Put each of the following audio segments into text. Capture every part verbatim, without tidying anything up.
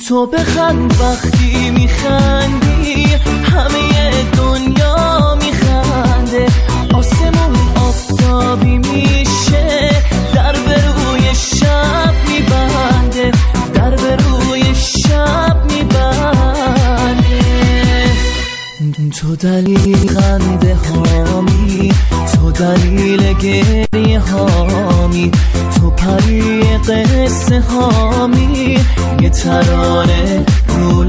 تو بخند وقتی میخندی همه دنیا میخنده، آسمون آفتابی میشه، در به روی شب میبنده، در به روی شب میبنده. تو دلیل خنده هامی، تو دلیل گریه هامی، تو پری قصه هامی، یه ترانه رو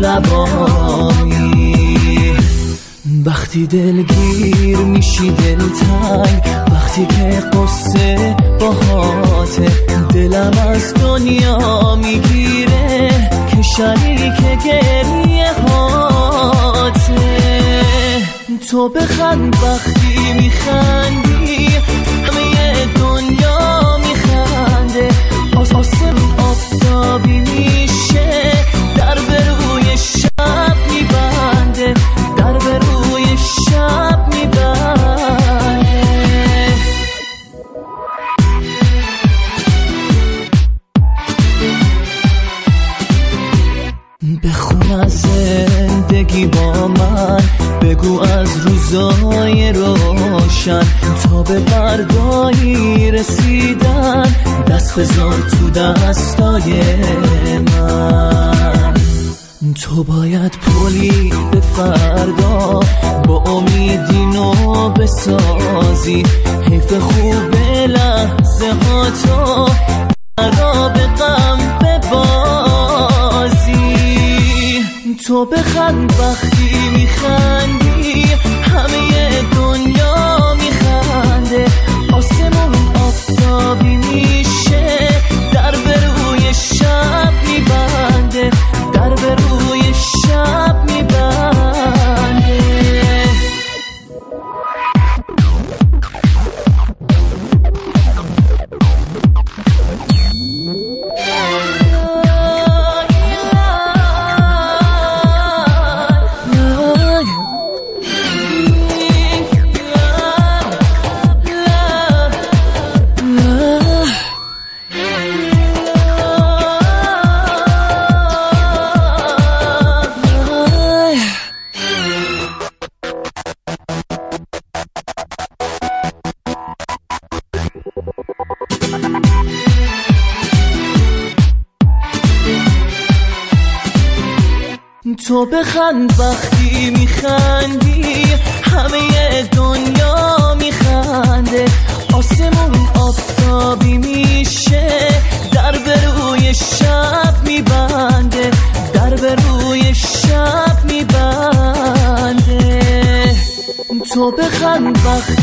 لبامی. وقتی دلگیر میشی دلتنگ، وقتی که قصه باهاته، دلم از دنیا میگیره که شریک گریه هاته. تو بخند وقتی میخندی همه دنیا میخنده، آسمون آفتابی میشه، در به روی شب میبنده، در به روی شب میبنده. بخون از زندگی با من، بگو از روزای روشن، تا به فردایی رسیدن، دست بذار تو دستای من. تو باید پلی به فردا با امیدی نو بسازی، حیف خوب لحظه ها تو را به غم ببازی. تو بخند وقتی میخندی همه دنیا میخنده، آسمون آفتابی میشه، در به روی شب میبنده، در به روی شب میبنده. تو بخند وقتی میخندی همه دنیا میخنده، آسمون آفتابی میشه، در به روی شب میبنده، در به روی شب میبنده. تو بخند وقتی